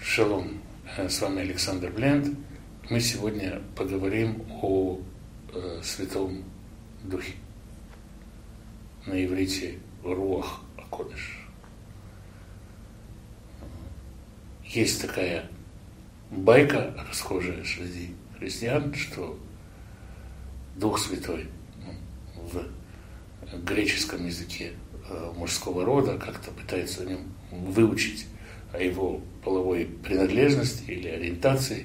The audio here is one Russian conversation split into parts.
Шалом, с вами Александр Бленд. Мы сегодня поговорим о Святом Духе. На иврите Руах ха-Кодеш. Есть такая байка, расхожая среди христиан, что Дух Святой в греческом языке мужского рода как-то пытается о нем выучить, о его половой принадлежности или ориентации.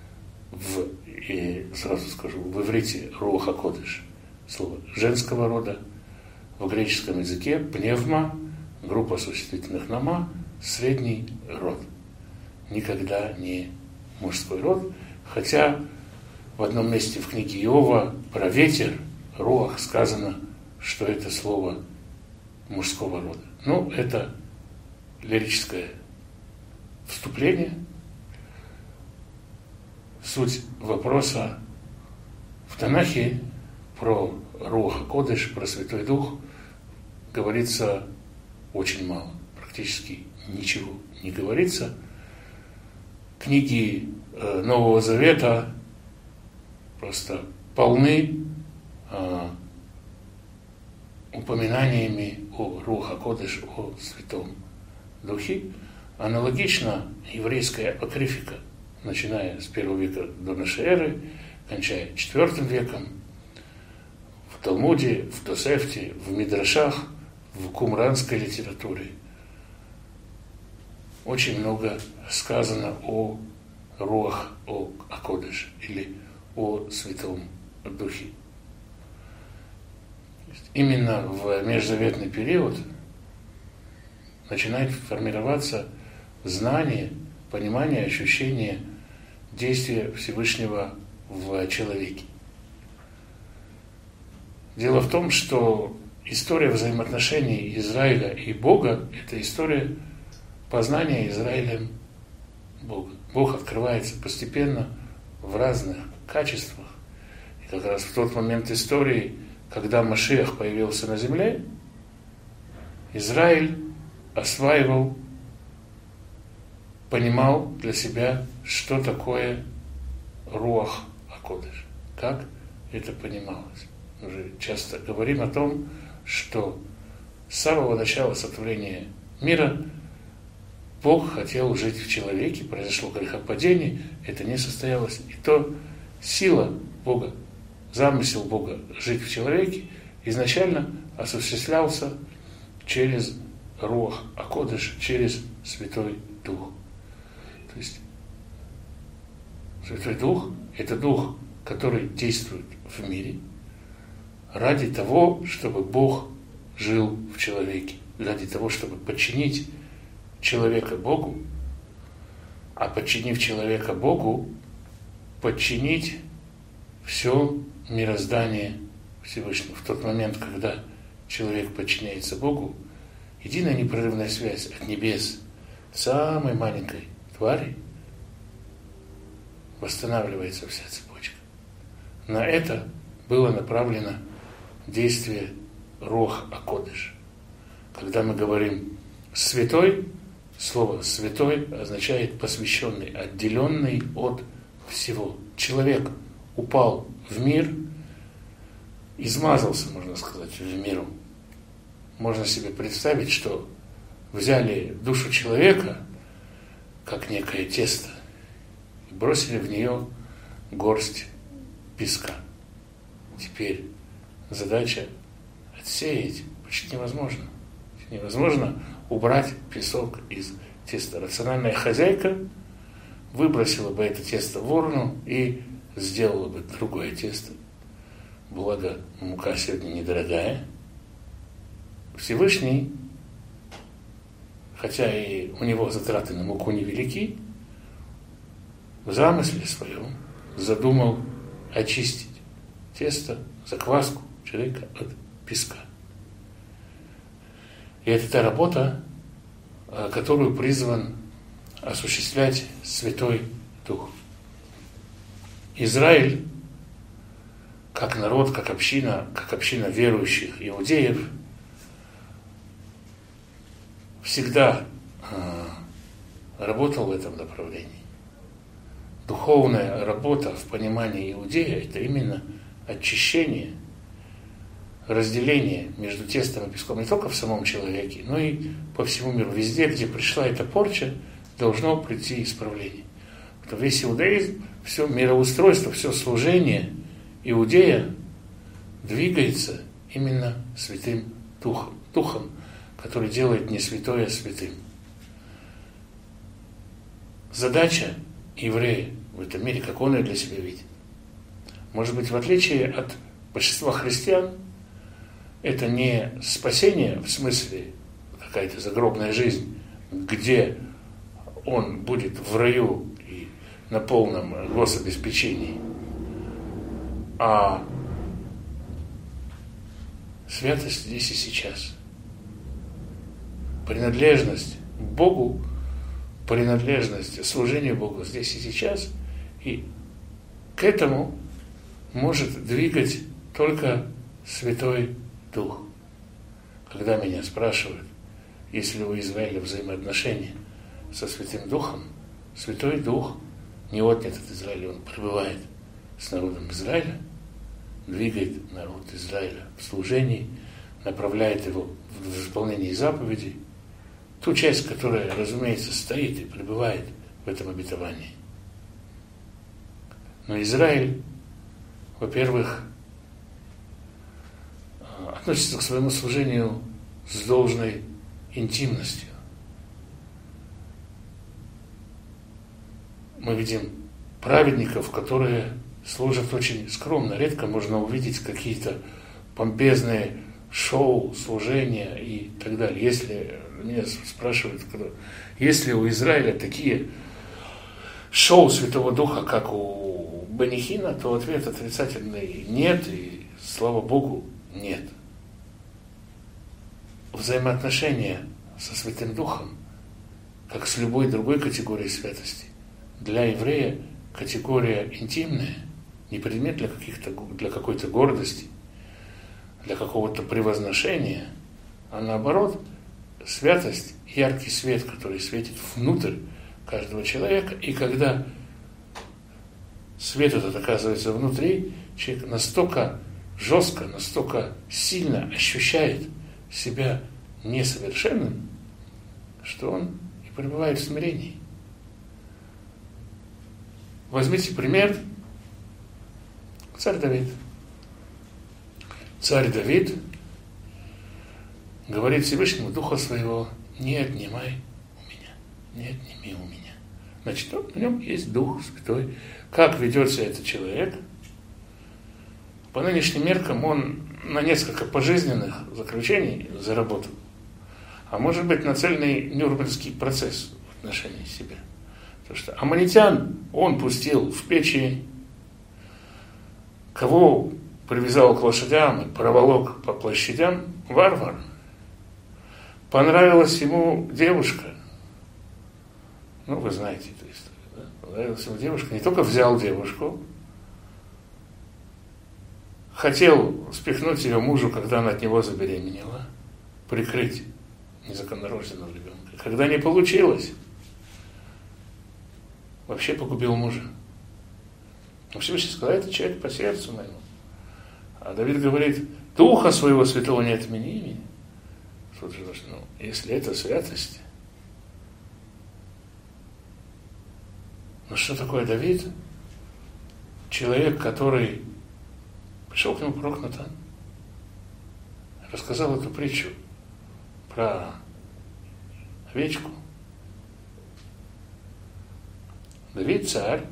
И сразу скажу, в иврите Руах ха-Кодеш слово женского рода, в греческом языке пневма, группа существительных нама, средний род. Никогда не мужской род, хотя в одном месте в книге Иова про ветер, руах, сказано, что это слово мужского рода. Ну, это лирическое вступление. Суть вопроса в Танахе про Руах ха-Кодеш, про Святой Дух говорится очень мало, практически ничего не говорится. Книги Нового Завета просто полны упоминаниями о Руах ха-Кодеш, о Святом Духе. Аналогично еврейская апокрифика, начиная с 1 века до нашей эры, кончая 4 веком, в Талмуде, в Тосефте, в Мидрашах, в кумранской литературе очень много сказано о Руах ха-Кодеш или о Святом Духе. Именно в межзаветный период начинает формироваться знание, понимание, ощущение действия Всевышнего в человеке. Дело в том, что история взаимоотношений Израиля и Бога – это история познания Израилем Бога. Бог открывается постепенно в разных качествах. И как раз в тот момент истории, когда Машиах появился на земле, Израиль осваивал, понимал для себя, что такое Руах ха-Кодеш, как это понималось. Мы уже часто говорим о том, что с самого начала сотворения мира Бог хотел жить в человеке, произошло грехопадение, это не состоялось. И то сила Бога, замысел Бога жить в человеке изначально осуществлялся через Руах ха-Кодеш, через Святой Дух. То есть Святой Дух – это Дух, который действует в мире ради того, чтобы Бог жил в человеке, ради того, чтобы подчинить человека Богу, а подчинив человека Богу, подчинить все мироздание Всевышнего. В тот момент, когда человек подчиняется Богу, единая непрерывная связь от небес, самой маленькой твари, восстанавливается вся цепочка. На это было направлено действие Руах ха-Кодеш. Когда мы говорим «святой», слово «святой» означает «посвященный», отделенный от всего. Человек упал в мир, измазался, можно сказать, в миру. Можно себе представить, что взяли душу человека, как некое тесто, и бросили в нее горсть песка. Теперь задача отсеять почти невозможно. Невозможно убрать песок из теста. Рациональная хозяйка выбросила бы это тесто в урну и сделала бы другое тесто. Благо, мука сегодня недорогая. Всевышний, хотя и у него затраты на муку невелики, в замысле своем задумал очистить тесто, закваску человека от песка. И это та работа, которую призван осуществлять Святой Дух. Израиль, как народ, как община верующих иудеев, всегда работал в этом направлении. Духовная работа в понимании Иудея – это именно очищение, разделение между тестом и песком не только в самом человеке, но и по всему миру. Везде, где пришла эта порча, должно прийти исправление. Потому весь иудаизм, все мироустройство, все служение Иудея двигается именно Святым Духом. Духом, который делает не святое святым. Задача еврея в этом мире, как он ее для себя видит. Может быть, в отличие от большинства христиан, это не спасение в смысле какая-то загробная жизнь, где он будет в раю и на полном гособеспечении, а святость здесь и сейчас. Принадлежность Богу, принадлежность служению Богу здесь и сейчас, и к этому может двигать только Святой Дух. Когда меня спрашивают, есть ли у Израиля взаимоотношения со Святым Духом, Святой Дух не отнят от Израиля, он пребывает с народом Израиля, двигает народ Израиля в служении, направляет его в исполнении заповедей, ту часть, которая, разумеется, стоит и пребывает в этом обетовании. Но Израиль, во-первых, относится к своему служению с должной интимностью. Мы видим праведников, которые служат очень скромно. Редко можно увидеть какие-то помпезные шоу, служения и так далее. Если меня спрашивают, есть ли у Израиля такие шоу Святого Духа, как у Бенихина, то ответ отрицательный нет, и, слава Богу, нет. Взаимоотношения со Святым Духом, как с любой другой категорией святости, для еврея категория интимная, не предмет для какой-то гордости, для какого-то превозношения, а наоборот, святость, яркий свет, который светит внутрь каждого человека, и когда свет этот оказывается внутри, человек настолько жестко, настолько сильно ощущает себя несовершенным, что он и пребывает в смирении. Возьмите пример царь Давид. Царь Давид говорит Всевышнему: Духа своего не отнимай у меня, не отними у меня. Значит, в нем есть Дух Святой. Как ведет себя этот человек? По нынешним меркам он на несколько пожизненных заключений заработал, а может быть на цельный Нюрнбергский процесс в отношении себя. Потому что аммонитян он пустил в печи, кого привязал к лошадям и проволок по площадям, варвар. Понравилась ему девушка. Ну, вы знаете эту историю. Да? Понравилась ему девушка. Не только взял девушку, хотел спихнуть ее мужу, когда она от него забеременела, прикрыть незаконнорожденного ребенка. Когда не получилось, вообще погубил мужа. Но Всевышний сказал: это человек по сердцу моему. А Давид говорит: Духа своего святого не отмени меня. Если это святость, что такое Давид? Человек, который пришел к нему пророк Натан, рассказал эту притчу про овечку. Давид, царь,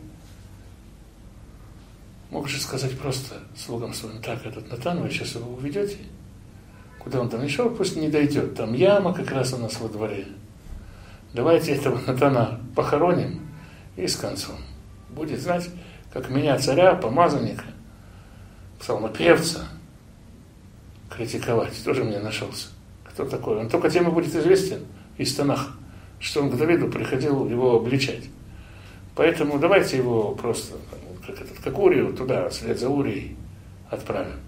мог же сказать просто слугам своим: так, этот Натан, вы сейчас его уведете, куда он там не шел, пусть не дойдет, там яма как раз у нас во дворе. Давайте этого Натана похороним и с концом. Будет знать, как меня, царя, помазанника, псалмопевца, критиковать. Тоже мне нашелся. Кто такой? Он только тем и будет известен из Танах, что он к Давиду приходил его обличать. Поэтому давайте его просто, как Урию, туда, вслед за Урией отправим.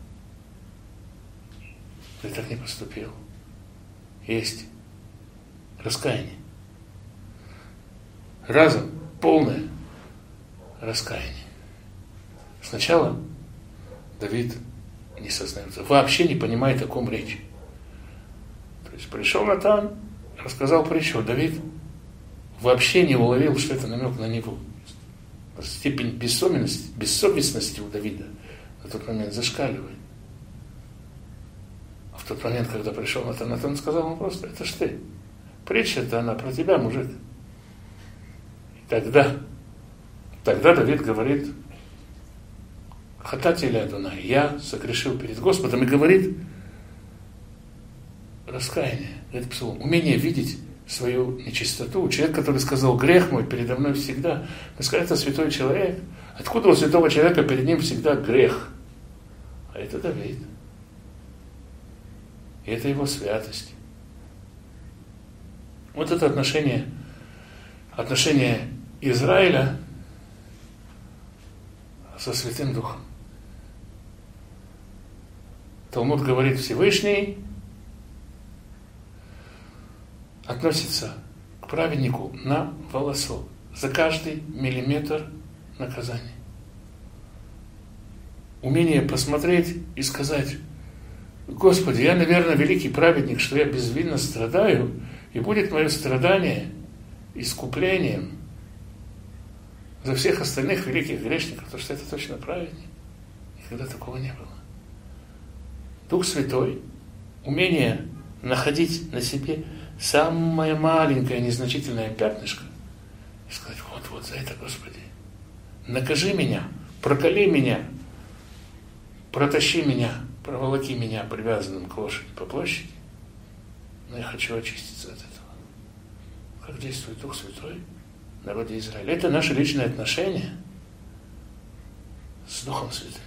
Ты так не поступил. Есть раскаяние. разом полное раскаяние. Сначала Давид не сознается, вообще не понимает, о ком речь. То есть пришел Натан, рассказал притчу, Давид вообще не уловил, что это намек на него. Степень бессовестности у Давида на тот момент зашкаливает. А в тот момент, когда пришел Натан сказал ему просто, это ж ты. Притча-то она про тебя, мужик. И тогда Давид говорит, хатати ля Адонай, я согрешил перед Господом, и говорит раскаяние, это псалом, умение видеть свою нечистоту. Человек, который сказал, грех мой передо мной всегда, это святой человек. Откуда у святого человека перед ним всегда грех? А это Давид. И это его святость. Вот это отношение Израиля со Святым Духом. Талмуд говорит, Всевышний относится к праведнику на волосок, за каждый миллиметр наказания. Умение посмотреть и сказать, Господи, я, наверное, великий праведник, что я безвинно страдаю, и будет мое страдание искуплением за всех остальных великих грешников, потому что это точно праведник. Никогда такого не было. Дух Святой, умение находить на себе самое маленькое незначительное пятнышко и сказать, вот за это, Господи, накажи меня, проколи меня, протащи меня, проволоки меня привязанным к лошади по площади, но я хочу очиститься от этого. Как действует Дух Святой в народе Израиля. Это наше личное отношение с Духом Святым.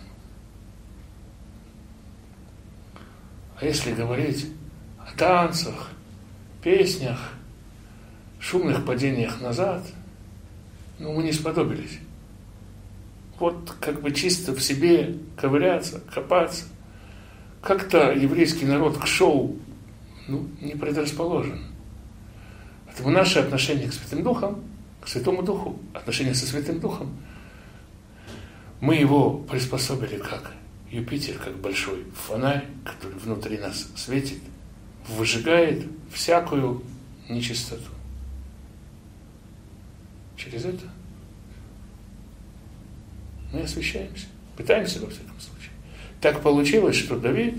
А если говорить о танцах, песнях, шумных падениях назад, мы не сподобились. Вот как бы чисто в себе ковыряться, копаться. Как-то еврейский народ к шоу не предрасположен. Поэтому наше отношение к Святым Духом, к Святому Духу, отношение со Святым Духом, мы его приспособили как Юпитер, как большой фонарь, который внутри нас светит, выжигает всякую нечистоту. Через это мы освящаемся, пытаемся во всяком случае. Так получилось, что Давид,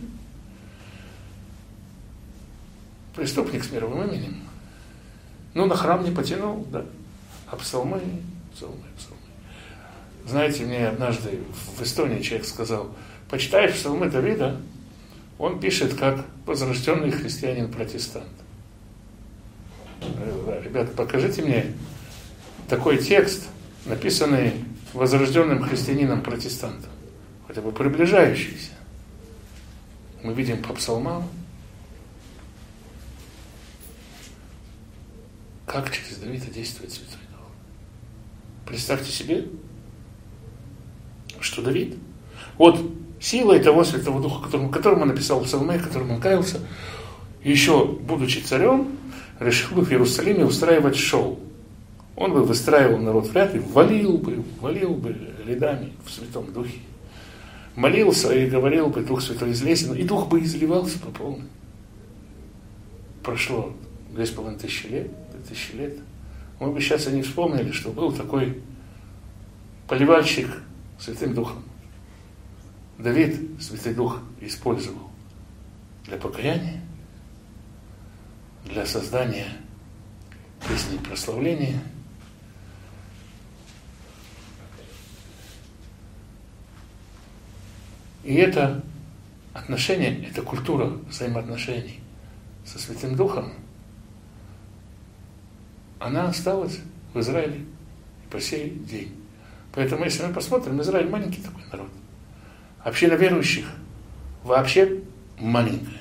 преступник с мировым именем, на храм не потянул, да, а псалмы. Знаете, мне однажды в Эстонии человек сказал, почитаешь псалмы Давида, он пишет как возрожденный христианин-протестант. Ребята, покажите мне такой текст, написанный возрожденным христианином-протестантом, хотя бы приближающийся. Мы видим по псалмам, как через Давида действует Святой Дух. Представьте себе, что Давид, силой того Святого Духа, которому он написал псалмы, которому он каялся, еще будучи царем, решил бы в Иерусалиме устраивать шоу. Он бы выстраивал народ в ряд и валил бы рядами в Святом Духе. Молился и говорил бы, Дух Святой излезен, и Дух бы изливался по полной. Прошло 2500 лет, 2000 лет. Мы бы сейчас и не вспомнили, что был такой поливальщик Святым Духом. Давид Святый Дух использовал для покаяния, для создания песни прославления. И это отношение, это культура взаимоотношений со Святым Духом, она осталась в Израиле и по сей день. Поэтому, если мы посмотрим, Израиль маленький такой народ. Община верующих вообще маленькая.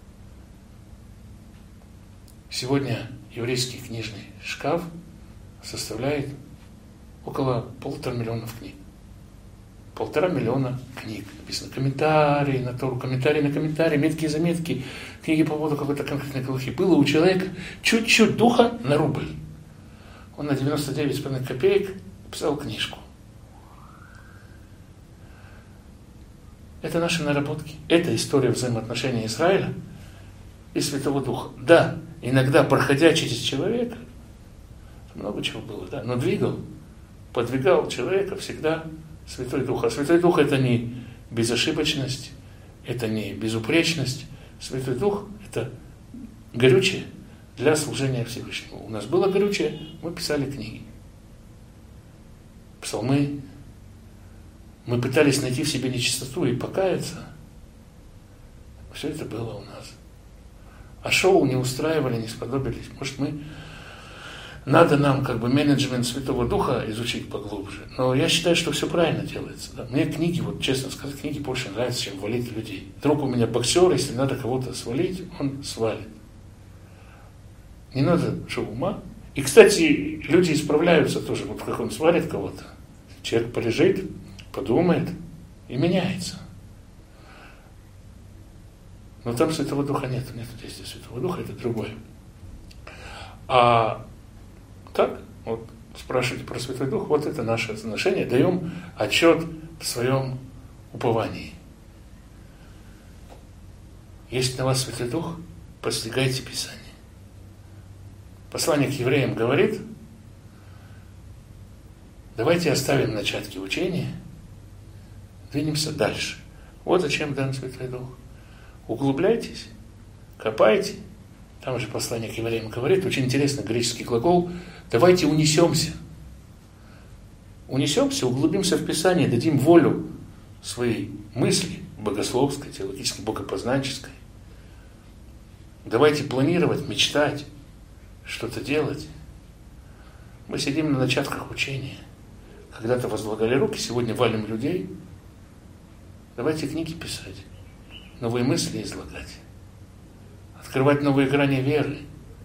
Сегодня еврейский книжный шкаф составляет около 1,5 миллиона книг. 1,5 миллиона книг. Написано комментарии на Тору, комментарии на комментарии, меткие заметки, книги по поводу какой-то конкретной галахи. Было у человека чуть-чуть духа на рубль. он на 99,5 копеек писал книжку. Это наши наработки. Это история взаимоотношений Израиля и Святого Духа. Да, иногда, проходя через человека, много чего было, да, но подвигал человека всегда Святой Дух. А Святой Дух — это не безошибочность, это не безупречность. Святой Дух — это горючее для служения Всевышнему. У нас было горючее, мы писали книги, псалмы. Мы пытались найти в себе нечистоту и покаяться. Все это было у нас. А шоу не устраивали, не сподобились. Может, надо нам менеджмент Святого Духа изучить поглубже. Но я считаю, что все правильно делается. Да? Мне книги, честно сказать, книги больше нравятся, чем валить людей. Друг у меня боксер, если надо кого-то свалить, он свалит. Не надо ума. И, кстати, люди исправляются тоже. Как он свалит кого-то, человек полежит, подумает и меняется. Но там Святого Духа нет действия Святого Духа, это другое. А так, спрашивайте про Святой Дух, это наше отношение, даем отчет в своем уповании. Если на вас Святой Дух, постигайте Писание. Послание к евреям говорит: давайте оставим начатки учения, двинемся дальше. Вот зачем дан Святой Дух. Углубляйтесь, копайте. Там же послание к евреям говорит, очень интересный греческий глагол: давайте унесемся. Унесемся, углубимся в Писание, дадим волю своей мысли, богословской, теологической, богопознанческой. Давайте планировать, мечтать, что-то делать. Мы сидим на начатках учения. Когда-то возлагали руки, сегодня валим людей. Давайте книги писать, новые мысли излагать, открывать новые грани веры.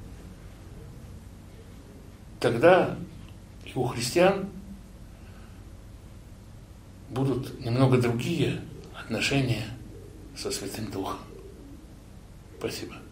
Тогда и у христиан будут немного другие отношения со Святым Духом. Спасибо.